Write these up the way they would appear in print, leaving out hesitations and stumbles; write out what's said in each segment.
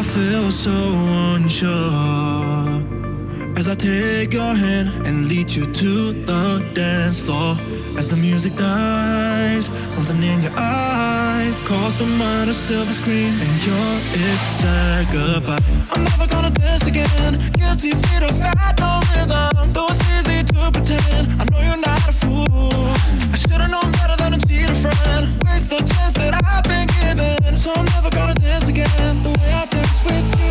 feel so unsure as I take your hand and lead you to the dance floor. As the music dies, something in your eyes calls to mind a silver screen, and it said goodbye. I'm never gonna dance again. Guilty feet of fat, no rhythm. Though it's easy to pretend, I know you're not a fool. I should've known better than to cheat a friend. Waste the chance that I've been given. So I'm never gonna dance again the way I dance with you.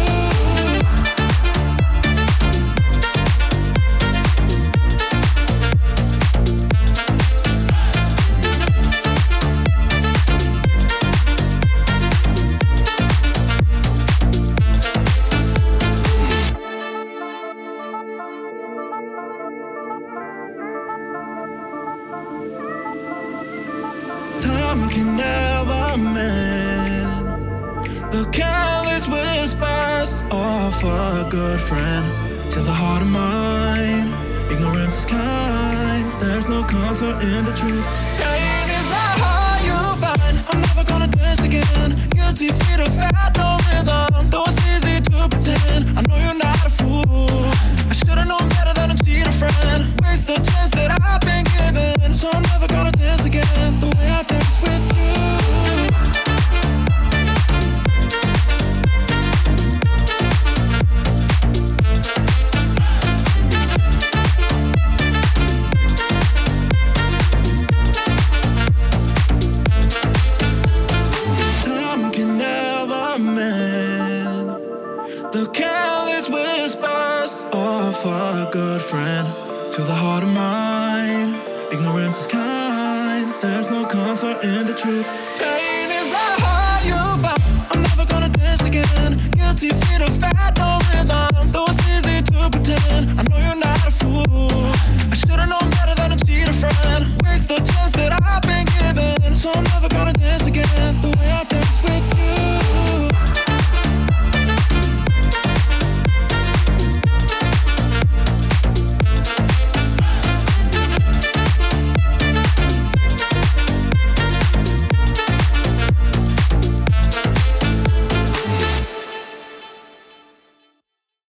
Time can never mend the careless whispers of a good friend. To the heart of mine, ignorance is kind. There's no comfort in the truth. Pain is a high you find. I'm never gonna dance again. Guilty feet of fat, no rhythm. Though it's easy to pretend, I know you're not a fool. I should've known better than to cheat a friend. Waste the chance that I've been given. So I'm never gonna dance again the way I dance with you. Time can never mend the careless whispers of a good friend. To the heart of mine, ignorance is kind. There's no comfort in the truth. Pain is the high you find. I'm never gonna dance again. Guilty feet of fat, no